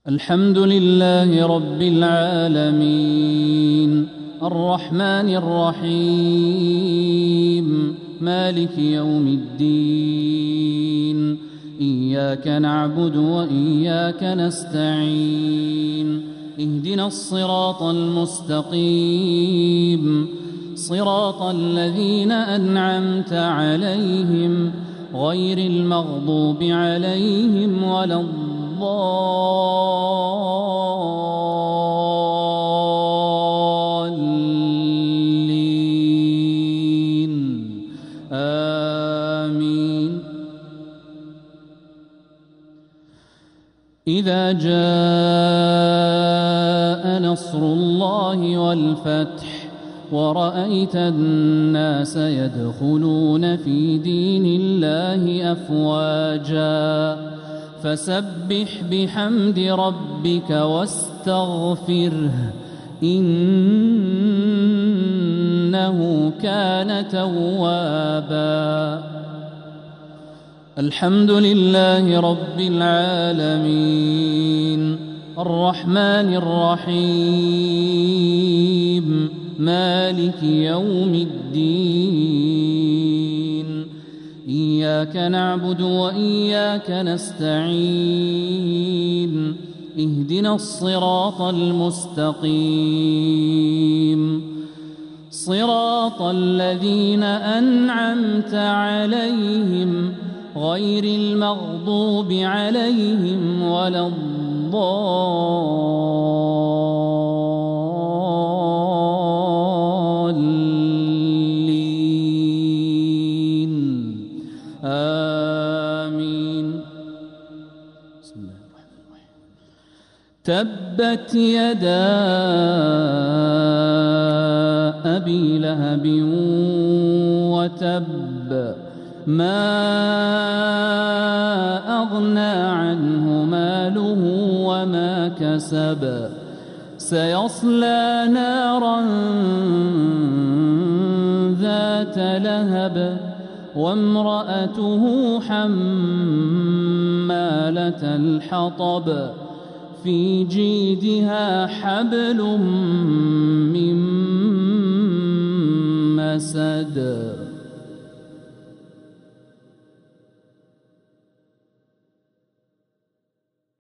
الحمد لله رب العالمين الرحمن الرحيم مالك يوم الدين إياك نعبد وإياك نستعين اهدنا الصراط المستقيم صراط الذين أنعمت عليهم غير المغضوب عليهم ولا الضالين آمين. إذا جاء نصر الله والفتح ورأيت الناس يدخلون في دين الله أفواجا فسبح بحمد ربك واستغفره إنه كان توابا. الحمد لله رب العالمين الرحمن الرحيم مالك يوم الدين إياك نعبد وإياك نستعين اهدنا الصراط المستقيم صراط الذين أنعمت عليهم غير المغضوب عليهم ولا الضالين آمين. بسم الله الرحمن الرحيم. تبت يدا أبي لهب وتب ما أغنى عنه ماله وما كسب سيصلى نارا ذات لهب وامرأته حمالة الحطب في جيدها حبل من مسد.